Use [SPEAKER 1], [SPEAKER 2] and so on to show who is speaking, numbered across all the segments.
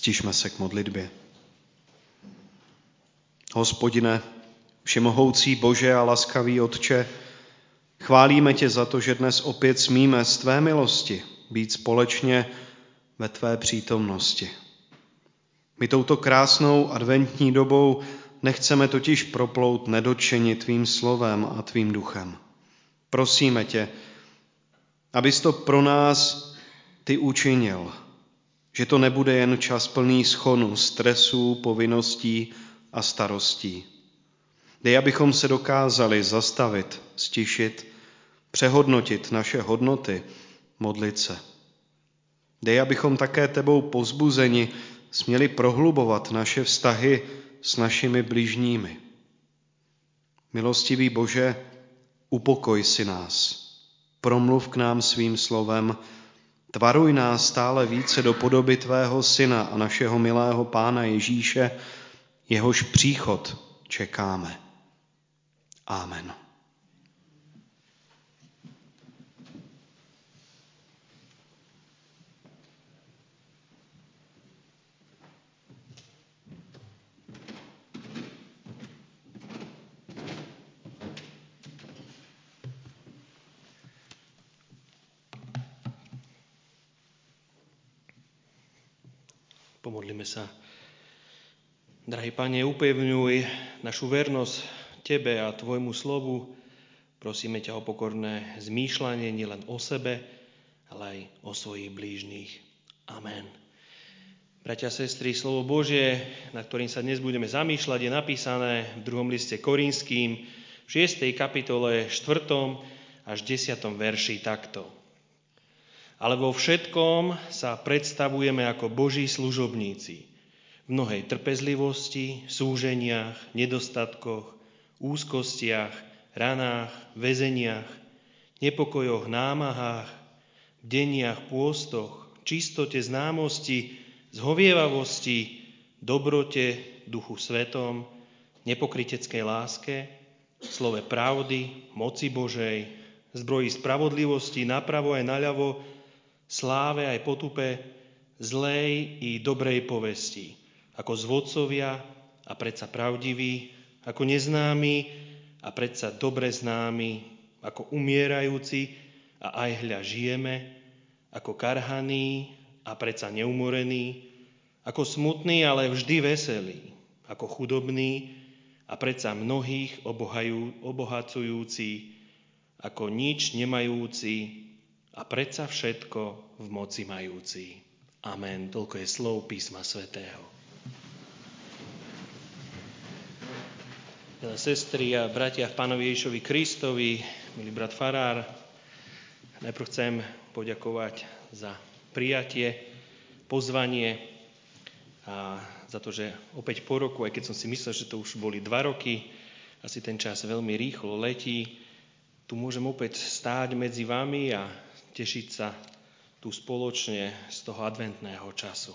[SPEAKER 1] Stišme se k modlitbě. Hospodine, všemohoucí Bože a laskavý Otče, chválíme tě za to, že dnes opět smíme z tvé milosti být společně ve tvé přítomnosti. My touto krásnou adventní dobou nechceme totiž proplout nedotčeni tvým slovem a tvým duchem. Prosíme tě, abys to pro nás ty učinil, že to nebude jen čas plný schonu, stresů, povinností a starostí. Dej, abychom se dokázali zastavit, stišit, přehodnotit naše hodnoty, modlit se. Dej, abychom také tebou povzbuzeni směli prohlubovat naše vztahy s našimi bližními. Milostivý Bože, upokoj si nás, promluv k nám svým slovem, tvaruj nás stále více do podoby tvého Syna a našeho milého Pána Ježíše, jehož příchod čekáme. Amen.
[SPEAKER 2] Pomodlíme sa. Drahý Pane, upevňuj našu vernosť Tebe a Tvojmu slovu. Prosíme ťa o pokorné zmýšľanie nielen o sebe, ale aj o svojich blížnych. Amen. Bratia a sestry, slovo Božie, nad ktorým sa dnes budeme zamýšľať, je napísané v 2. liste Korinským, v 6. kapitole 4. až 10. verši takto. Ale vo všetkom sa predstavujeme ako Boží služobníci. V mnohej trpezlivosti, súženiach, nedostatkoch, úzkostiach, ranách, väzeniach, nepokojoch, námahách, bdeniach, pôstoch, čistote, známosti, zhovievavosti, dobrote, duchu svetom, nepokryteckej láske, slove pravdy, moci Božej, zbroji spravodlivosti napravo aj naľavo, sláve aj potupe, zlej i dobrej povesti, ako zvodcovia a predsa pravdiví, ako neznámi a predsa dobre známi, ako umierajúci a aj hľa žijeme, ako karhaní a predsa neumorení, ako smutní, ale vždy veselí, ako chudobní a predsa mnohých obohacujúci, ako nič nemajúci a predsa všetko v moci majúci. Amen. Toľko je slov písma svätého. Milé sestry a bratia v Pánovi Ježišovi Kristovi, milý brat farár, najprv chcem poďakovať za prijatie, pozvanie a za to, že opäť po roku, aj keď som si myslel, že to už boli 2 roky, asi ten čas veľmi rýchlo letí, tu môžem opäť stáť medzi vami a tešiť sa tu spoločne z toho adventného času.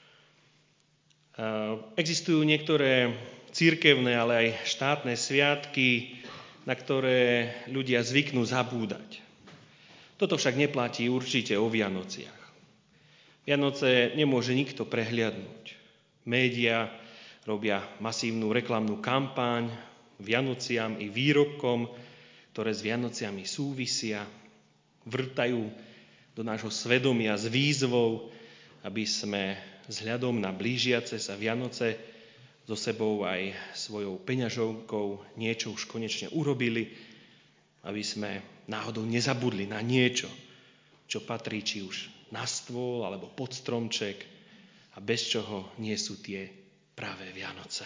[SPEAKER 2] Existujú niektoré cirkevné, ale aj štátne sviatky, na ktoré ľudia zvyknú zabúdať. Toto však neplatí určite o Vianociach. Vianoce nemôže nikto prehliadnúť. Média robia masívnu reklamnú kampaň Vianociam i výrobkom, ktoré s Vianociami súvisia, vrtajú do nášho svedomia s výzvou, aby sme vzhľadom na blížiace sa Vianoce so sebou aj svojou peňažovkou niečo už konečne urobili, aby sme náhodou nezabudli na niečo, čo patrí či už na stôl alebo pod stromček a bez čoho nie sú tie pravé Vianoce.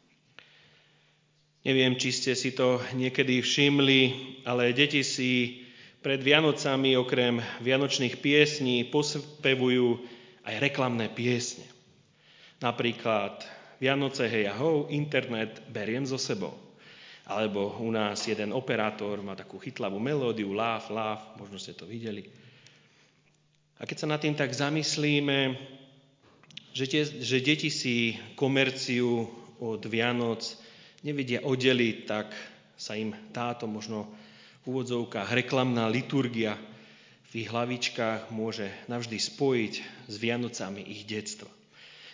[SPEAKER 2] Neviem, či ste si to niekedy všimli, ale deti si pred Vianocami okrem vianočných piesní pospevujú aj reklamné piesne. Napríklad Vianoce hej a ho, internet beriem so sebou. Alebo u nás jeden operátor má takú chytlavú melódiu, láv, možno ste to videli. A keď sa nad tým tak zamyslíme, že deti si komerciu od Vianoc nevedia oddeliť, tak sa im táto možno v úvodzovkách reklamná liturgia v ich hlavičkách môže navždy spojiť s Vianocami ich detstva.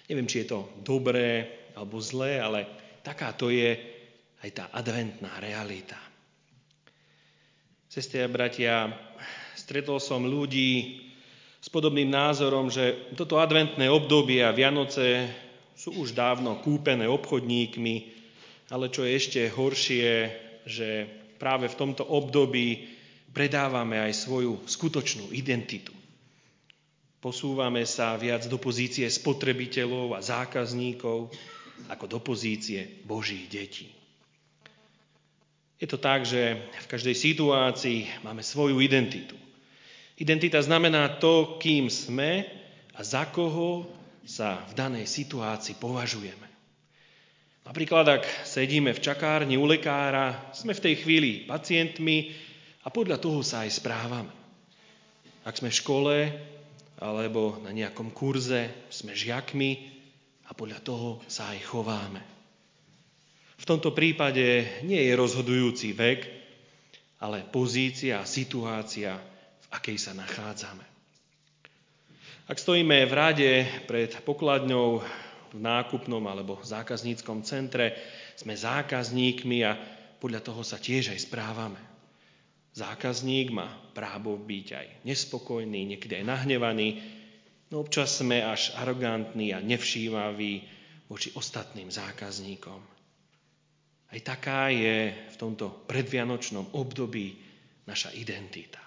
[SPEAKER 2] Neviem, či je to dobré alebo zlé, ale taká to je aj tá adventná realita. Sestry a bratia, stretol som ľudí s podobným názorom, že toto adventné obdobie a Vianoce sú už dávno kúpené obchodníkmi, ale čo je ešte horšie, že práve v tomto období predávame aj svoju skutočnú identitu. Posúvame sa viac do pozície spotrebiteľov a zákazníkov ako do pozície Božích detí. Je to tak, že v každej situácii máme svoju identitu. Identita znamená to, kým sme a za koho sa v danej situácii považujeme. Napríklad, ak sedíme v čakárni u lekára, sme v tej chvíli pacientmi a podľa toho sa aj správame. Ak sme v škole alebo na nejakom kurze, sme žiakmi a podľa toho sa aj chováme. V tomto prípade nie je rozhodujúci vek, ale pozícia a situácia, v akej sa nachádzame. Ak stojíme v rade pred pokladňou v nákupnom alebo zákazníckom centre, sme zákazníkmi a podľa toho sa tiež aj správame. Zákazník má právo byť aj nespokojný, niekedy aj nahnevaný, no občas sme až arogantní a nevšímaví voči ostatným zákazníkom. Aj taká je v tomto predvianočnom období naša identita.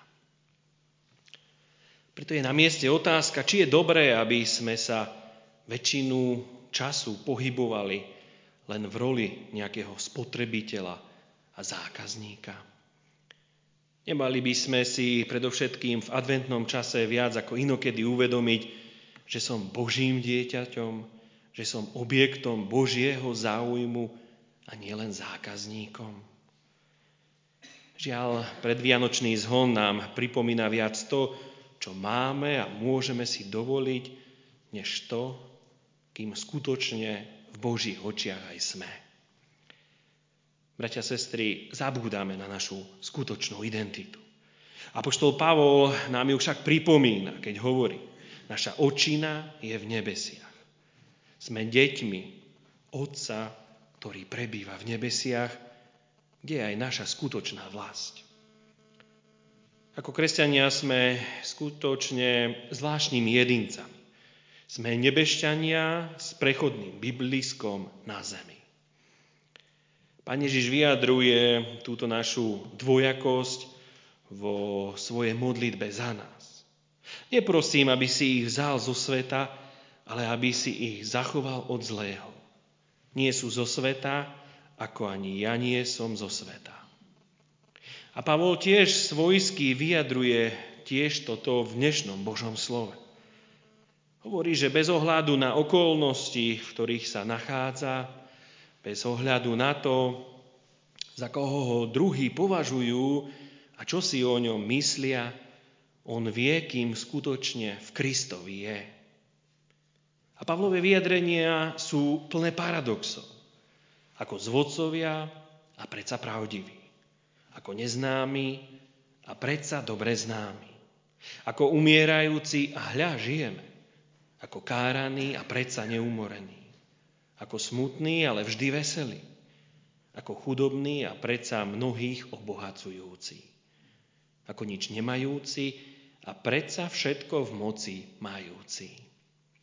[SPEAKER 2] Preto je na mieste otázka, či je dobré, aby sme sa väčšinu času pohybovali len v roli nejakého spotrebiteľa a zákazníka. Nemali by sme si predovšetkým v adventnom čase viac ako inokedy uvedomiť, že som Božím dieťaťom, že som objektom Božieho záujmu a nielen zákazníkom. Žiaľ, predvianočný zhon nám pripomína viac to, čo máme a môžeme si dovoliť, než to, kým skutočne v Božích očiach aj sme. Bratia, sestry, zabúdame na našu skutočnú identitu. Apoštol Pavol nám ju však pripomína, keď hovorí, naša očina je v nebesiach. Sme deťmi Otca, ktorý prebýva v nebesiach, kde je aj naša skutočná vlast. Ako kresťania sme skutočne zvláštnymi jedincami. Sme nebešťania s prechodným bydliskom na zemi. Pán Ježiš vyjadruje túto našu dvojakosť vo svojej modlitbe za nás. Neprosím, aby si ich vzal zo sveta, ale aby si ich zachoval od zlého. Nie sú zo sveta, ako ani ja nie som zo sveta. A Pavol tiež svojsky vyjadruje tiež toto v dnešnom Božom slove. Hovorí, že bez ohľadu na okolnosti, v ktorých sa nachádza, bez ohľadu na to, za koho ho druhí považujú a čo si o ňom myslia, on vie, kým skutočne v Kristovi je. A Pavlové vyjadrenia sú plné paradoxov. Ako zvodcovia a predsa pravdiví. Ako neznámi a predsa dobre známi. Ako umierajúci a hľa žijeme. Ako káraní a predsa neumorení. Ako smutní, ale vždy veselí. Ako chudobní a predsa mnohých obohacujúci. Ako nič nemajúci a predsa všetko v moci majúci.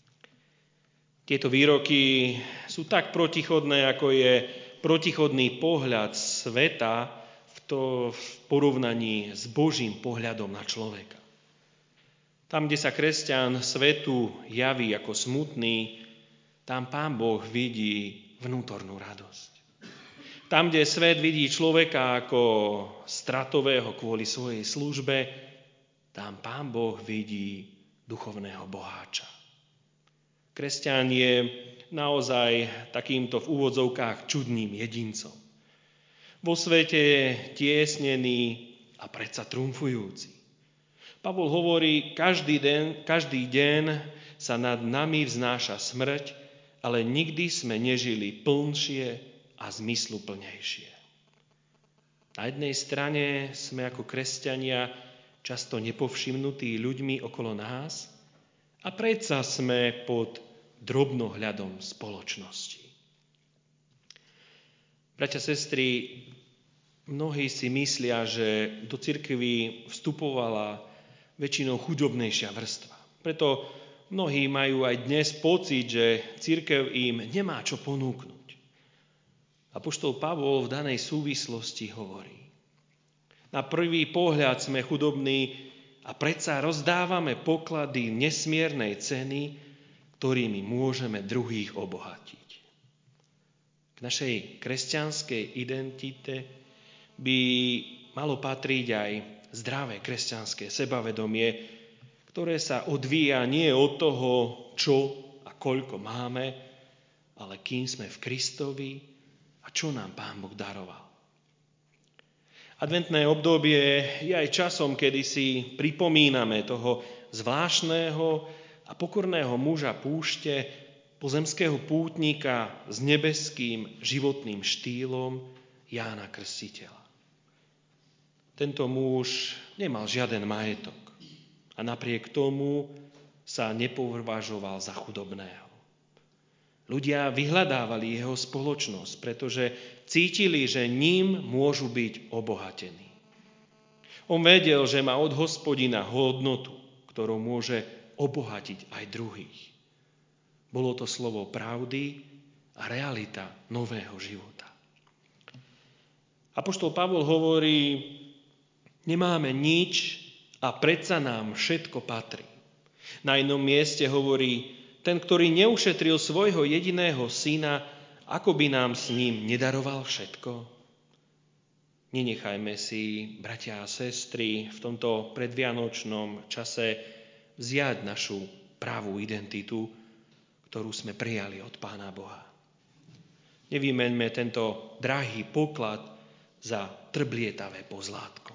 [SPEAKER 2] Tieto výroky sú tak protichodné, ako je protichodný pohľad sveta v porovnaní s Božím pohľadom na človeka. Tam, kde sa kresťan svetu javí ako smutný, tam Pán Boh vidí vnútornú radosť. Tam, kde svet vidí človeka ako stratového kvôli svojej službe, tam Pán Boh vidí duchovného boháča. Kresťan je naozaj takýmto v úvodzovkách čudným jedincom. Vo svete je tiesnený a predsa triumfujúci. Pavol hovorí, každý deň sa nad nami vznáša smrť, ale nikdy sme nežili plnšie a zmysluplnejšie. Na jednej strane sme ako kresťania často nepovšimnutí ľuďmi okolo nás a predsa sme pod drobnohľadom spoločnosti. Bratia, sestry, mnohí si myslia, že do cirkvi vstupovala väčšinou chudobnejšia vrstva. Preto mnohí majú aj dnes pocit, že cirkev im nemá čo ponúknuť. Apoštol Pavol v danej súvislosti hovorí: na prvý pohľad sme chudobní a predsa rozdávame poklady nesmiernej ceny, ktorými môžeme druhých obohatiť. K našej kresťanskej identite by malo patriť aj zdravé kresťanské sebavedomie, ktoré sa odvíja nie od toho, čo a koľko máme, ale kým sme v Kristovi a čo nám Pán Boh daroval. Adventné obdobie je aj časom, kedy si pripomíname toho zvláštneho a pokorného muža púšte, pozemského pútnika s nebeským životným štýlom Jána Krstiteľa. Tento muž nemal žiaden majetok a napriek tomu sa nepovažoval za chudobného. Ľudia vyhľadávali jeho spoločnosť, pretože cítili, že ním môžu byť obohatení. On vedel, že má od Hospodina hodnotu, ktorou môže obohatiť aj druhých. Bolo to slovo pravdy a realita nového života. Apoštol Pavol hovorí: nemáme nič a predsa nám všetko patrí. Na inom mieste hovorí: ten, ktorý neušetril svojho jediného syna, ako by nám s ním nedaroval všetko? Nenechajme si, bratia a sestry, v tomto predvianočnom čase vziať našu pravú identitu, ktorú sme prijali od Pána Boha. Nevymeňme tento drahý poklad za trblietavé pozlátko.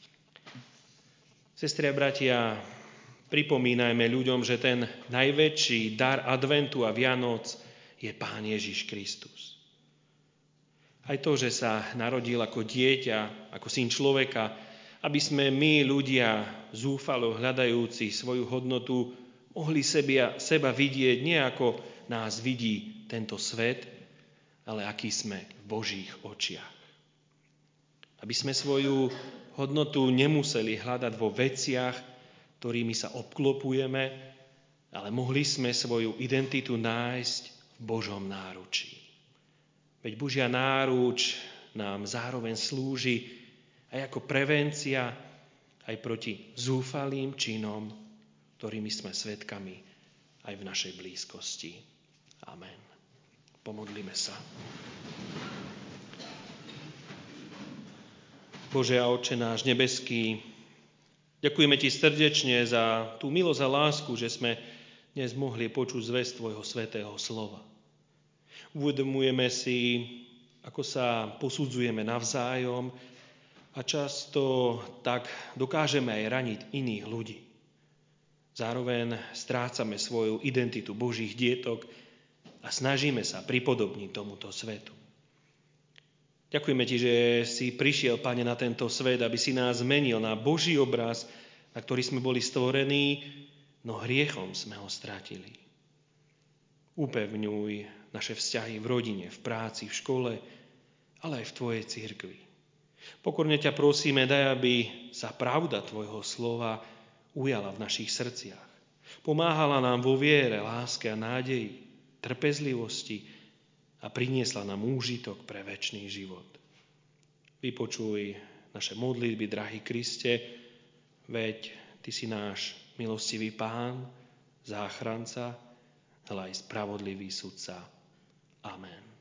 [SPEAKER 2] Sestri a bratia, pripomínajme ľuďom, že ten najväčší dar adventu a Vianoc je Pán Ježiš Kristus. Aj to, že sa narodil ako dieťa, ako syn človeka, aby sme my, ľudia zúfalo hľadajúci svoju hodnotu, mohli seba vidieť nie ako nás vidí tento svet, ale aký sme v Božích očiach. Aby sme svoju hodnotu nemuseli hľadať vo veciach, ktorými sa obklopujeme, ale mohli sme svoju identitu nájsť v Božom náručí. Veď Božia náruč nám zároveň slúži aj ako prevencia aj proti zúfalým činom, ktorými sme svedkami aj v našej blízkosti. Amen. Pomodlíme sa. Bože a Otče náš nebeský, ďakujeme Ti srdečne za tú milosť a lásku, že sme dnes mohli počuť zvesť Tvojho svätého slova. Uvedomujeme si, ako sa posudzujeme navzájom a často tak dokážeme aj raniť iných ľudí. Zároveň strácame svoju identitu Božích dietok a snažíme sa pripodobniť tomuto svetu. Ďakujeme Ti, že si prišiel, Pane, na tento svet, aby si nás zmenil na Boží obraz, na ktorý sme boli stvorení, no hriechom sme ho strátili. Upevňuj naše vzťahy v rodine, v práci, v škole, ale aj v Tvojej cirkvi. Pokorne ťa prosíme, daj, aby sa pravda Tvojho slova ujala v našich srdciach. Pomáhala nám vo viere, láske a nádeji, trpezlivosti a priniesla nám úžitok pre večný život. Vypočuj naše modlitby, drahý Kriste, veď Ty si náš milostivý Pán, záchranca, ale aj spravodlivý sudca. Amen.